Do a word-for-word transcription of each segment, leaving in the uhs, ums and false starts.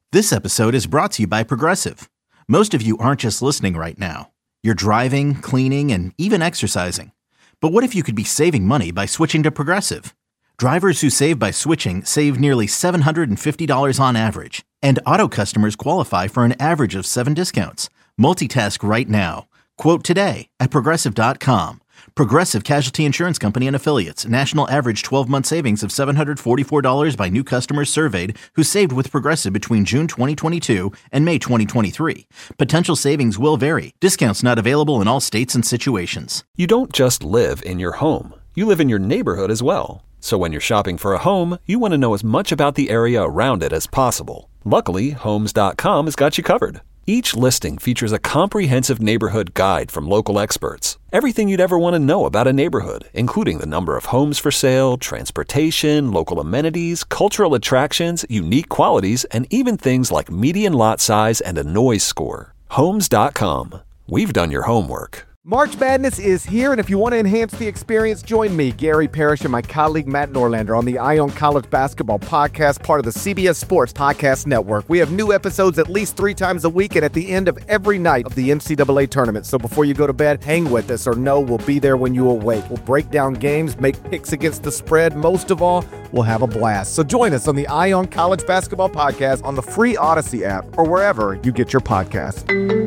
This episode is brought to you by Progressive. Most of you aren't just listening right now. You're driving, cleaning, and even exercising. But what if you could be saving money by switching to Progressive? Drivers who save by switching save nearly seven hundred fifty dollars on average. And auto customers qualify for an average of seven discounts. Multitask right now. Quote today at Progressive dot com. Progressive Casualty Insurance Company and Affiliates. National average twelve-month savings of seven hundred forty-four dollars by new customers surveyed who saved with Progressive between June twenty twenty-two and May twenty twenty-three. Potential savings will vary. Discounts not available in all states and situations. You don't just live in your home. You live in your neighborhood as well. So when you're shopping for a home, you want to know as much about the area around it as possible. Luckily, Homes dot com has got you covered. Each listing features a comprehensive neighborhood guide from local experts. Everything you'd ever want to know about a neighborhood, including the number of homes for sale, transportation, local amenities, cultural attractions, unique qualities, and even things like median lot size and a noise score. Homes dot com. We've done your homework. March Madness is here, and if you want to enhance the experience, join me, Gary Parrish, and my colleague Matt Norlander on the Ion College Basketball Podcast, part of the C B S Sports Podcast Network. We have new episodes at least three times a week and at the end of every night of the N C double A tournament. So before you go to bed, hang with us or know we'll be there when you awake. We'll break down games, make picks against the spread. Most of all, we'll have a blast. So join us on the Ion College Basketball Podcast on the free Odyssey app or wherever you get your podcasts.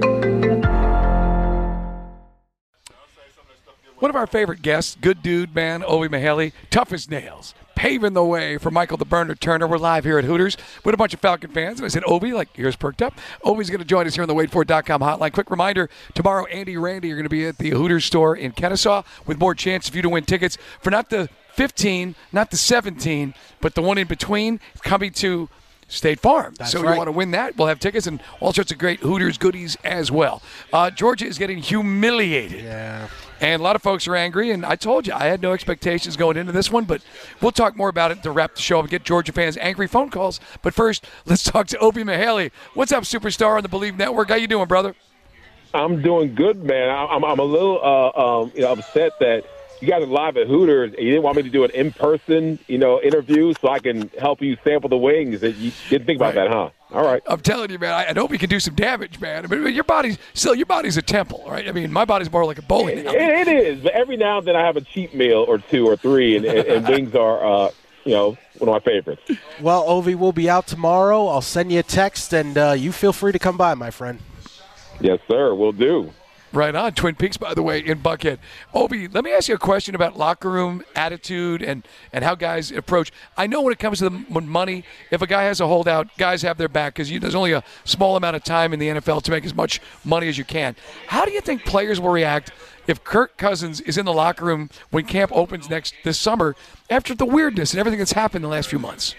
One of our favorite guests, good dude, man, Obi Mihaly, tough as nails, paving the way for Michael the Burner Turner. We're live here at Hooters with a bunch of Falcon fans. And I said, Obi, like, here's perked up. Obi's going to join us here on the wait for it dot com hotline. Quick reminder, tomorrow, Andy Randy are going to be at the Hooters store in Kennesaw with more chance for you to win tickets for not the fifteen, not the seventeen, but the one in between, coming to State Farm. That's so right. you want to win that, we'll have tickets and all sorts of great Hooters goodies as well. Uh, Georgia is getting humiliated. Yeah. And a lot of folks are angry, and I told you I had no expectations going into this one, but we'll talk more about it to wrap the show up and get Georgia fans angry phone calls. But first, let's talk to Obi Mihaly. What's up, superstar on the Believe Network? How you doing, brother? I'm doing good, man. I'm I'm a little uh, um, you know, upset that you guys are live at Hooters and you didn't want me to do an in-person, you know, interview so I can help you sample the wings. You didn't think about Right. that, huh? All right. I'm telling you, man, I, I hope we can do some damage, man. I mean, your body's still, your body's a temple, right? I mean, my body's more like a bowling It, alley. it is, but every now and then I have a cheat meal or two or three, and, and, and wings are, uh, you know, one of my favorites. Well, Ovi, we'll be out tomorrow. I'll send you a text, and uh, you feel free to come by, my friend. Yes, sir. We'll do. Right on. Twin Peaks, by the way, in Buckhead. Obi, let me ask you a question about locker room attitude and, and how guys approach. I know when it comes to the when money, if a guy has a holdout, guys have their back because there's only a small amount of time in the N F L to make as much money as you can. How do you think players will react if Kirk Cousins is in the locker room when camp opens next this summer after the weirdness and everything that's happened in the last few months?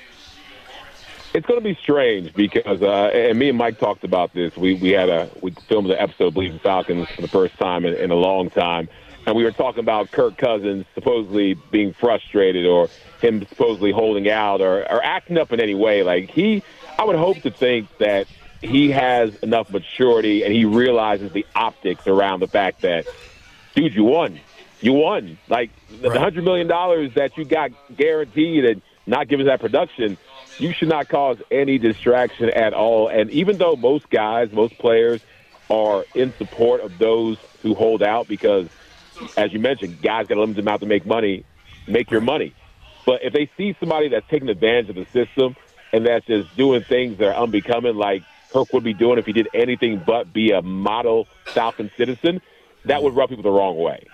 It's going to be strange because, uh, and me and Mike talked about this. We we had a we filmed the episode of Believe in Falcons for the first time in, in a long time, and we were talking about Kirk Cousins supposedly being frustrated or him supposedly holding out or, or acting up in any way. Like he, I would hope to think that he has enough maturity and he realizes the optics around the fact that, dude, you won, you won. Like the Right. hundred million dollars that you got guaranteed and not giving that production. You should not cause any distraction at all. And even though most guys, most players are in support of those who hold out because, as you mentioned, guys got a limited amount to make money, make your money. But if they see somebody that's taking advantage of the system and that's just doing things that are unbecoming, like Kirk would be doing if he did anything but be a model Falcon citizen, that would rub people the wrong way.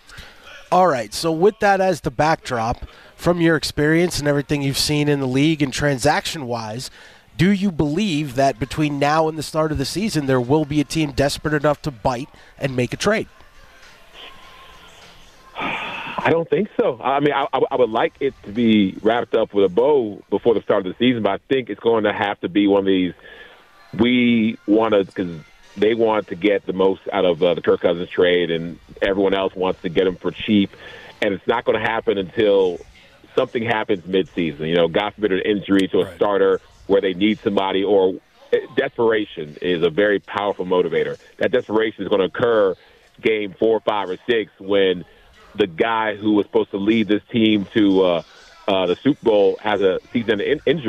All right, so with that as the backdrop, from your experience and everything you've seen in the league and transaction-wise, do you believe that between now and the start of the season there will be a team desperate enough to bite and make a trade? I don't think so. I mean, I, I would like it to be wrapped up with a bow before the start of the season, but I think it's going to have to be one of these, we want to, because they want to get the most out of uh, the Kirk Cousins trade, and everyone else wants to get him for cheap, and it's not going to happen until something happens midseason. You know, God forbid an injury to a Right. starter where they need somebody, or desperation is a very powerful motivator. That desperation is going to occur game four, five, or six when the guy who was supposed to lead this team to uh, uh, the Super Bowl has a season in- injury.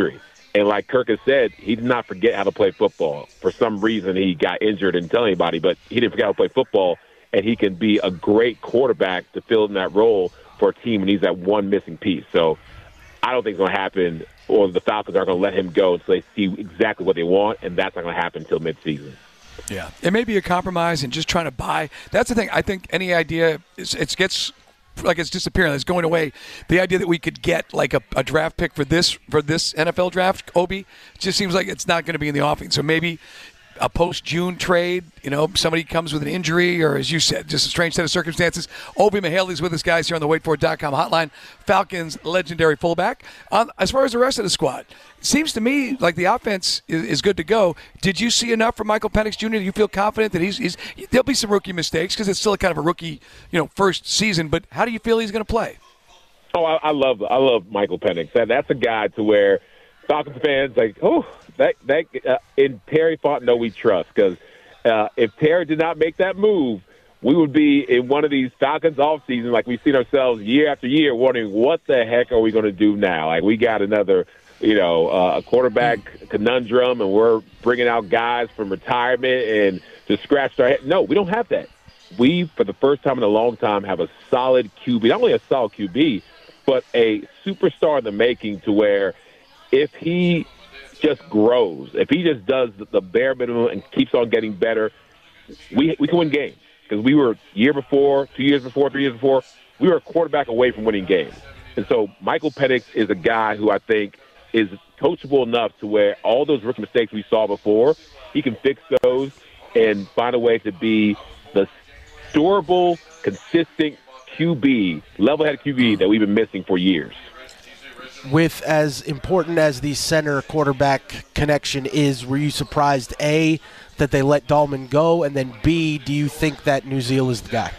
And like Kirk has said, he did not forget how to play football. For some reason, he got injured and didn't tell anybody, but he didn't forget how to play football, and he can be a great quarterback to fill in that role for a team, and he's that one missing piece. So I don't think it's going to happen, or the Falcons aren't going to let him go until they see exactly what they want, and that's not going to happen until midseason. Yeah, it may be a compromise and just trying to buy. That's the thing. I think any idea is it gets like it's disappearing, it's going away. The idea that we could get like a, a draft pick for this for this N F L draft, Obi, just seems like it's not going to be in the offing. So maybe a post-June trade, you know, somebody comes with an injury or, as you said, just a strange set of circumstances. Obi Mihaly's with us, guys, here on the wait for it dot com hotline. Falcons legendary fullback. Um, as far as the rest of the squad, it seems to me like the offense is, is good to go. Did you see enough from Michael Penix Junior? Do you feel confident that he's, he's – there'll be some rookie mistakes because it's still a kind of a rookie, you know, first season, but how do you feel he's going to play? Oh, I, I love I love Michael Penix. That, that's a guy to where Falcons fans like, oh, that that uh, in Terry Fontenot we trust, because uh, if Terry did not make that move, we would be in one of these Falcons off seasons like we've seen ourselves year after year, wondering what the heck are we going to do now? Like we got another, you know, uh, a quarterback conundrum, and we're bringing out guys from retirement and to scratch our head. No, we don't have that. We, for the first time in a long time, have a solid Q B. Not only a solid Q B, but a superstar in the making, to where if he just grows, if he just does the bare minimum and keeps on getting better, we we can win games. Because we were year before, two years before, three years before, we were a quarterback away from winning games. And so Michael Penix is a guy who I think is coachable enough to where all those rookie mistakes we saw before, he can fix those and find a way to be the durable, consistent Q B, level-headed Q B that we've been missing for years. With as important as the center quarterback connection is, were you surprised, A, that they let Dahlman go, and then B, do you think that Nuzile is the guy?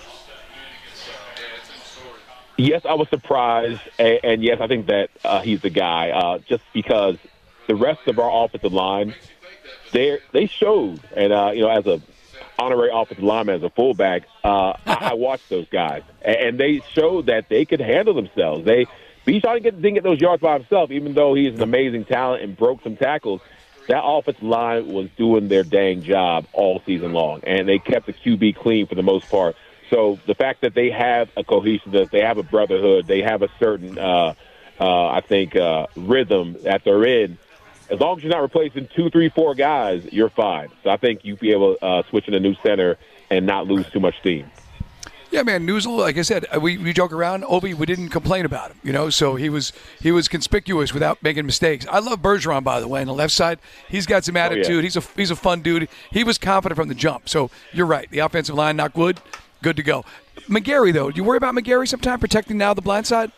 Yes, I was surprised, and, and yes, I think that uh, he's the guy, uh, just because the rest of our offensive line, they they showed, and uh, you know, as a honorary offensive lineman, as a fullback, uh, I, I watched those guys, and, and they showed that they could handle themselves. They Bijan didn't get, didn't get those yards by himself, even though he's an amazing talent and broke some tackles. That offensive line was doing their dang job all season long, and they kept the Q B clean for the most part. So the fact that they have a cohesiveness, they have a brotherhood, they have a certain, uh, uh, I think, uh, rhythm that they're in, as long as you're not replacing two, three, four guys, you're fine. So I think you'll be able to uh, switch in a new center and not lose too much steam. Yeah, man, Nuzile, like I said, we, we joke around. Obi, we didn't complain about him, you know, so he was he was conspicuous without making mistakes. I love Bergeron, by the way, on the left side. He's got some attitude. Oh, yeah. He's a he's a fun dude. He was confident from the jump. So you're right. The offensive line, not good. Good to go. McGary, though, do you worry about McGary sometime protecting now the blind side?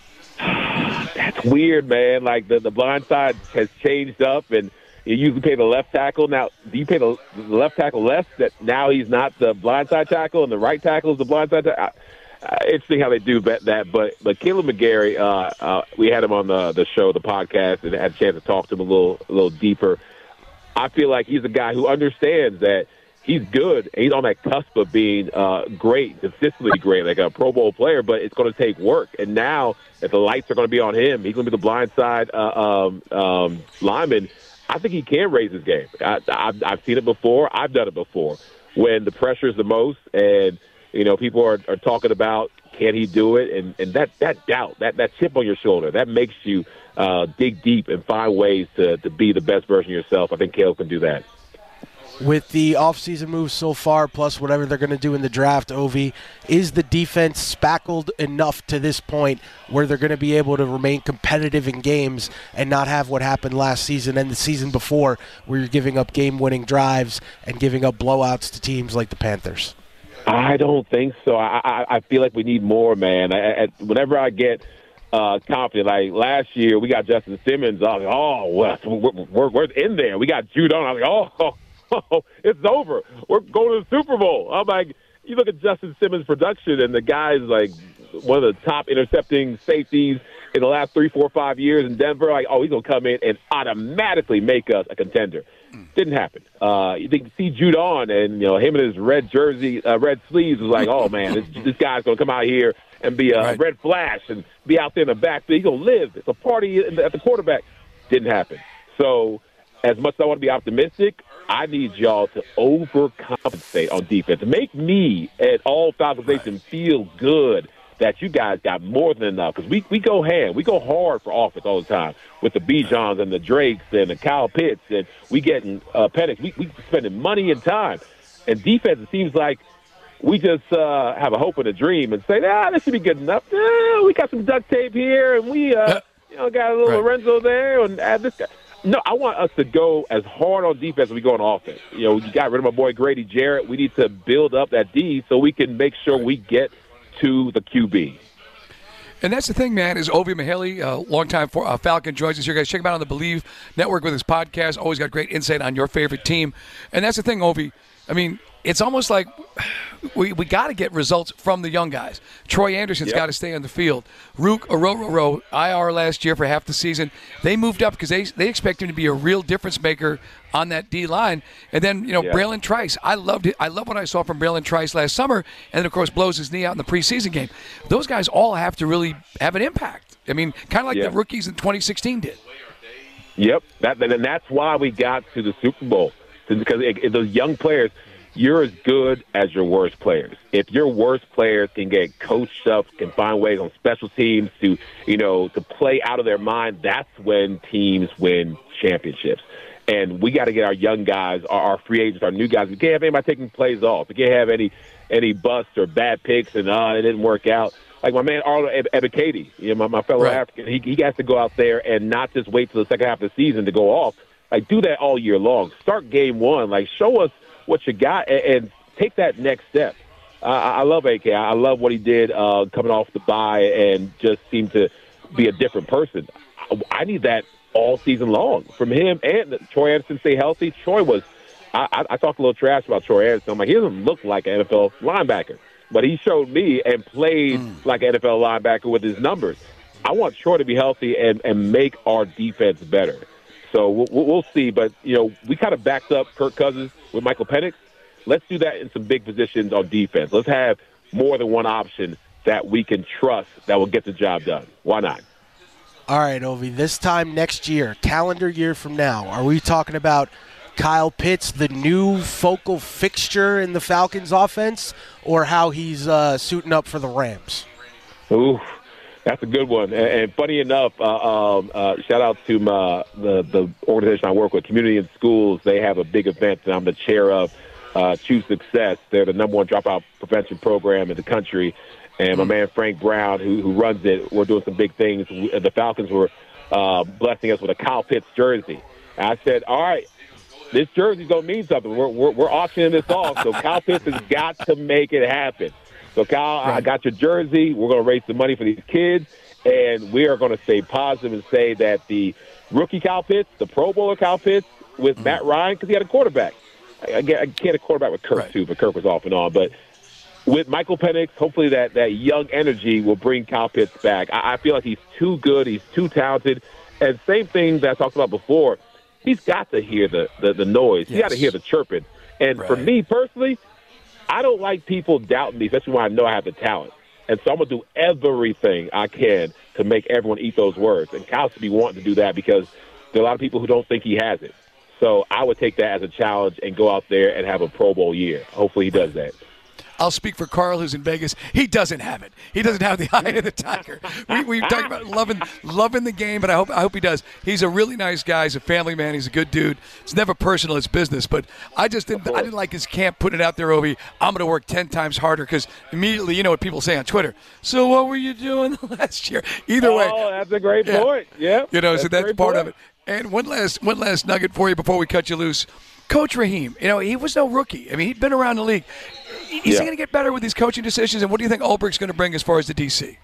That's weird, man. Like, the, the blind side has changed up, and you usually pay the left tackle. Now, do you pay the, the left tackle less that now he's not the blindside tackle and the right tackle is the blindside tackle? Uh, interesting how they do that. But but Caleb McGary, uh, uh, we had him on the the show, the podcast, and had a chance to talk to him a little a little deeper. I feel like he's a guy who understands that he's good. He's on that cusp of being uh, great, consistently great, like a Pro Bowl player, but it's going to take work. And now that the lights are going to be on him, he's going to be the blindside uh, um, um, lineman. I think he can raise his game. I, I've, I've seen it before. I've done it before. When the pressure is the most, and you know people are, are talking about can he do it, and, and that that doubt, that that chip on your shoulder, that makes you uh, dig deep and find ways to to be the best version of yourself. I think Caleb can do that. With the offseason moves so far, plus whatever they're going to do in the draft, Ovi, is the defense spackled enough to this point where they're going to be able to remain competitive in games and not have what happened last season and the season before, where you're giving up game-winning drives and giving up blowouts to teams like the Panthers? I don't think so. I, I, I feel like we need more, man. I, I, whenever I get uh, confident, like last year we got Justin Simmons, I was like, oh, well, we're, we're, we're in there. We got Judon. I was like, oh, oh. Oh, it's over. We're going to the Super Bowl. I'm like, you look at Justin Simmons' production, and the guy's like one of the top intercepting safeties in the last three, four, five years in Denver. Like, oh, he's going to come in and automatically make us a contender. Didn't happen. Uh, you think see Judon and you know him in his red jersey, uh, red sleeves was like, oh man, this, this guy's going to come out here and be a right. red flash and be out there in the backfield. He's going to live. It's a party at the quarterback. Didn't happen. So as much as I want to be optimistic, I need y'all to overcompensate on defense. Make me and all Falcons Nation feel good that you guys got more than enough. Because we, we go hand. We go hard for offense all the time with the Bijans and the Drakes and the Kyle Pitts. And we getting uh, Penix. We, we spending money and time. And defense, it seems like we just uh, have a hope and a dream and say, ah, this should be good enough. Eh, we got some duct tape here, and we uh, you know, got a little right. Lorenzo there, and add this guy. No, I want us to go as hard on defense as we go on offense. You know, you got rid of my boy Grady Jarrett. We need to build up that D so we can make sure we get to the Q B. And that's the thing, man, is Ovi Mihaly, a longtime for, uh, Falcon, joins us here. Guys, check him out on the Believe Network with his podcast. Always got great insight on your favorite team. And that's the thing, Ovi. I mean, it's almost like we we got to get results from the young guys. Troy Anderson's yep. got to stay on the field. Rook Orororo, I R last year for half the season. They moved up because they they expect him to be a real difference maker on that D line. And then, you know, yep. Braylon Trice. I loved it. I love what I saw from Braylon Trice last summer. And then, of course, blows his knee out in the preseason game. Those guys all have to really have an impact. I mean, kind of like yep. the rookies in twenty sixteen did. Yep, that, and that's why we got to the Super Bowl. Because it, it, those young players, you're as good as your worst players. If your worst players can get coached up, can find ways on special teams to, you know, to play out of their mind, that's when teams win championships. And we got to get our young guys, our, our free agents, our new guys. We can't have anybody taking plays off. We can't have any any busts or bad picks and uh, it didn't work out. Like my man Arlo Ebiketie, you know, my, my fellow right. African, he, he has to go out there and not just wait till the second half of the season to go off. Like, do that all year long. Start game one. Like, show us what you got and, and take that next step. Uh, I love A K. I love what he did uh, coming off the bye and just seemed to be a different person. I, I need that all season long from him and Troy Anderson. Stay healthy. Troy was I, I, I talked a little trash about Troy Anderson. I'm like, he doesn't look like an N F L linebacker, but he showed me and played mm. like an N F L linebacker with his numbers. I want Troy to be healthy and, and make our defense better. So we'll, we'll see. But, you know, we kind of backed up Kirk Cousins with Michael Penix. Let's do that in some big positions on defense. Let's have more than one option that we can trust that will get the job done. Why not? All right, Ovi, this time next year, calendar year from now, are we talking about Kyle Pitts, the new focal fixture in the Falcons offense, or how he's uh, suiting up for the Rams? Ooh. That's a good one. And, and funny enough, uh, um, uh, shout out to my, the, the organization I work with, Community and Schools. They have a big event that I'm the chair of, uh, Choose Success. They're the number one dropout prevention program in the country. And my man Frank Brown, who, who runs it, we're doing some big things. We, the Falcons were uh, blessing us with a Kyle Pitts jersey. And I said, all right, this jersey's going to mean something. We're, we're, we're auctioning this off, so Kyle Pitts has got to make it happen. So, Kyle, right. I got your jersey. We're going to raise some money for these kids, and we are going to stay positive and say that the rookie Kyle Pitts, the Pro Bowler Kyle Pitts with mm. Matt Ryan, because he had a quarterback. I, I can't a quarterback with Kirk, right. too, but Kirk was off and on. But with Michael Penix, hopefully that, that young energy will bring Kyle Pitts back. I, I feel like he's too good. He's too talented. And same thing that I talked about before, he's got to hear the, the, the noise. Yes. He's got to hear the chirping. And right. for me personally, I don't like people doubting me, especially when I know I have the talent. And so I'm going to do everything I can to make everyone eat those words. And Kyle should be wanting to do that because there are a lot of people who don't think he has it. So I would take that as a challenge and go out there and have a Pro Bowl year. Hopefully he does that. I'll speak for Carl, who's in Vegas. He doesn't have it. He doesn't have the eye of the tiger. We we talked about loving loving the game, but I hope I hope he does. He's a really nice guy. He's a family man. He's a good dude. It's never personal. It's business. But I just didn't I didn't like his camp putting it out there, Ovi. I'm going to work ten times harder because immediately you know what people say on Twitter. So what were you doing last year? Either oh, way. Oh, that's a great yeah. point. Yeah. You know, that's so that's part point. of it. And one last one last nugget for you before we cut you loose. Coach Raheem, you know, he was no rookie. I mean, he'd been around the league. Is yeah. he going to get better with these coaching decisions? And what do you think Ulbricht's going to bring as far as the D C?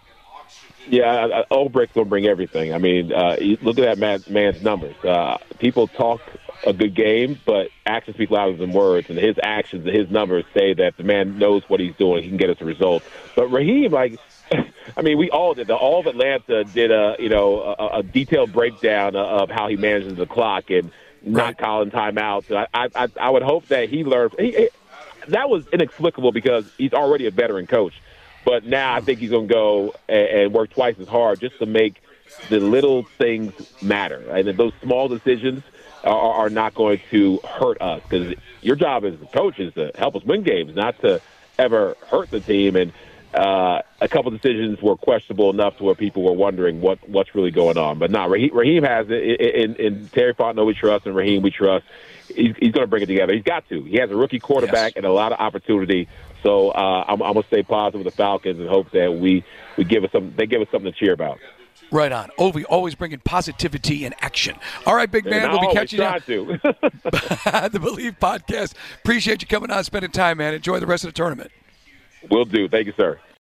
Yeah, Ulbricht's going to bring everything. I mean, uh, look at that man, man's numbers. Uh, people talk a good game, but actions speak louder than words. And his actions and his numbers say that the man knows what he's doing. He can get us a result. But Raheem, like, I mean, we all did. The All of Atlanta did a, you know, a, a detailed breakdown of how he manages the clock and not right. calling timeouts. So I, I, I would hope that he learned. He, he, that was inexplicable because he's already a veteran coach. But now I think he's going to go and, and work twice as hard just to make the little things matter, and that those small decisions are, are not going to hurt us, because your job as a coach is to help us win games, not to ever hurt the team. And uh, a couple decisions were questionable enough to where people were wondering what what's really going on. But no, Raheem, Raheem has it. In, in Terry Fontenot we trust, and Raheem we trust. He's, he's going to bring it together. He's got to. He has a rookie quarterback yes. and a lot of opportunity. So uh, I'm, I'm going to stay positive with the Falcons and hope that we, we give us some. They give us something to cheer about. Right on. Ovi, always bringing positivity and action. All right, big man, and we'll be catching you up. The Believe Podcast. Appreciate you coming on, spending time, man. Enjoy the rest of the tournament. Will do. Thank you, sir.